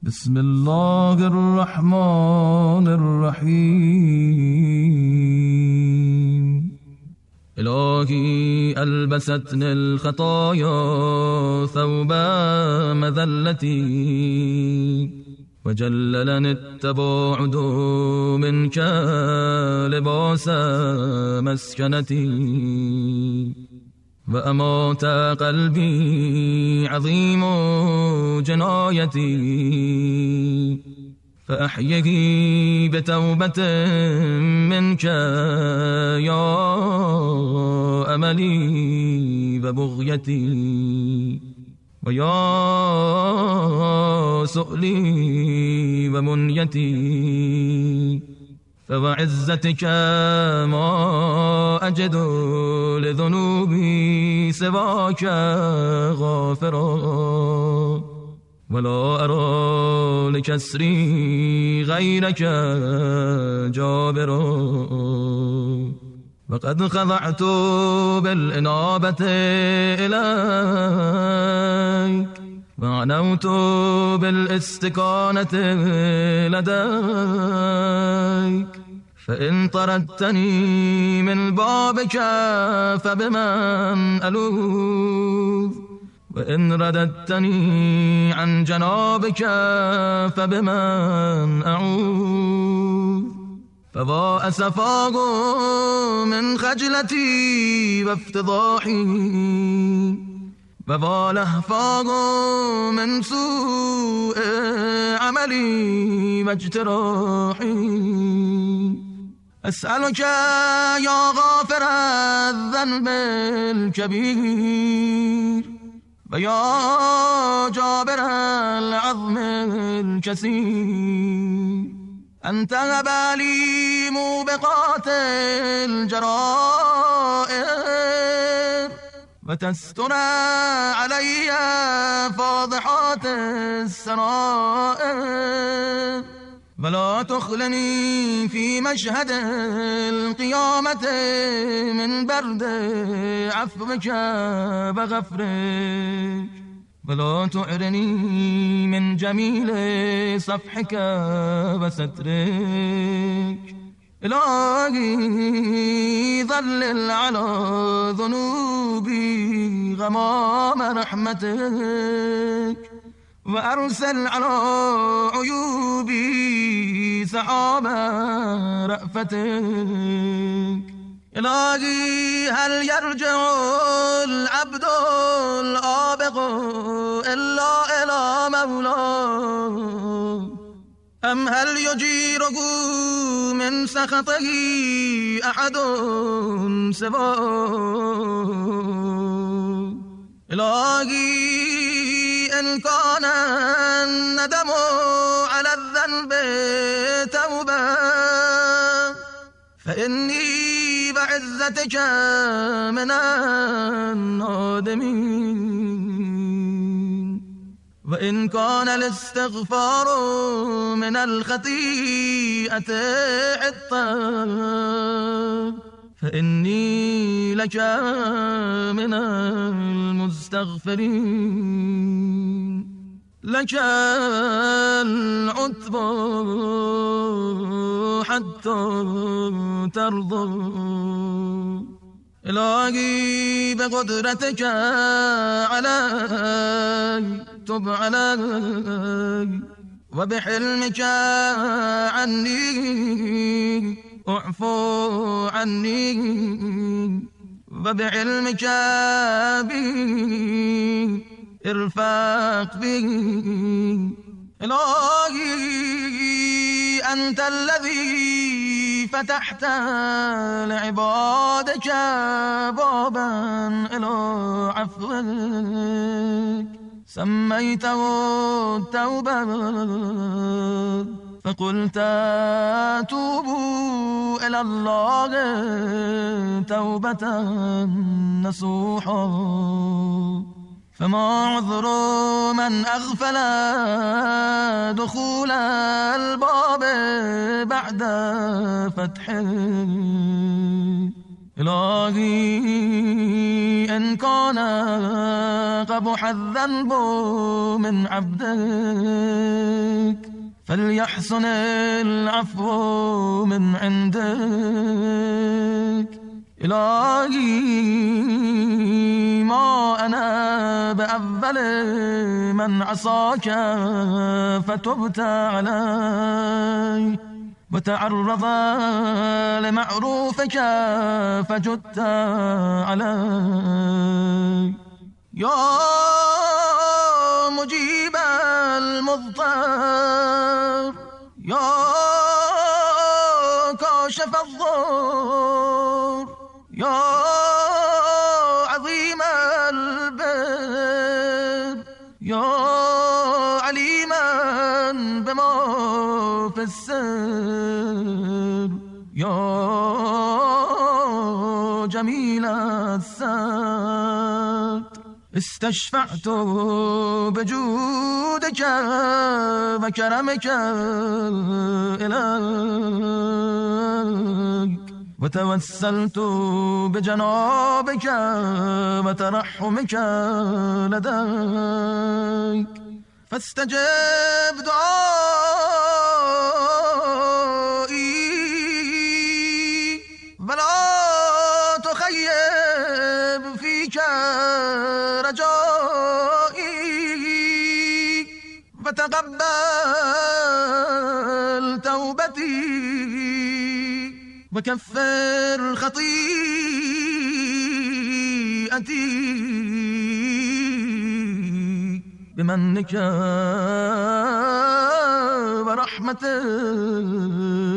بسم الله الرحمن الرحیم. الهی البستنی الخطایا ثوب مذلتی وجللني التباعد منك لباس مسكنتي وأمات قلبي عظيم جنايتي فأحييه بتوبة منك يا أملي وبغيتي ويا سؤلي ومنيتي فوعزتك ما أجد لذنوبي سواك غافرا ولا أرى لكسري غيرك جابرا وقد خضعت بالإنابة إليك وعنوت بالاستكانة لديك فإن طردتني من بابك فبمن ألوذ وإن رددتني عن جنابك فبمن أعوذ فوا أسفاه من خجلتي وافتضاحي ووا لهفاه من سوء عملي واجتراحي أسألك يا غافر الذنب الكبير ويا جابر العظم الكثير أن تهب لي موبقات الجرائر وتستر علي فاضحات السرائر ولا تخلني في مشهد القيامة من برد عفوك وغفرك ولا تعرني من جميل صفحك وسترك إلهي ظلل على ذنوبي غمام رحمتك وأرسل على عيوبي سحاب رأفتك إلهي هل يرجع العبد الآبق إلا إلى مولاه أم هل يجيره من سخطه أحد سواه إلهي إن كان الندم على الذنب توبة فإني بعزتك من النادمين وإن كان الاستغفار من الخطيئة عطا فإني لك من المستغفرين لك العتب حتى ترضى إلهي بقدرتك علي تب علي وبحلمك عني اعفو عني وبعلمك بي ارفق بي إلهي أنت الذي فتحت لعبادك بابا إلى عفوك سميته التوبة فقلت توبوا إلى الله توبة نصوحا فما عذر من أغفل دخول الباب بعد فتحه إلهي إن كان قبح الذنب من عبدك يحسن العفو من عندك إلهي ما أنا بأول من عصاك فتبت علي وتعرض لمعروفك فجدت علي يا مجيب المضطر يا كاشف الضر يا عظيم البر يا عليما بما في السر يا جميل السر استشفعت بجودك وكرمك إليك وتوسلت بجنابك وترحمك لديك فاستجب دعائي ولا تخيب فيك رجائي فتقبل توبتي وكفر خطيئتي بمنك ورحمتك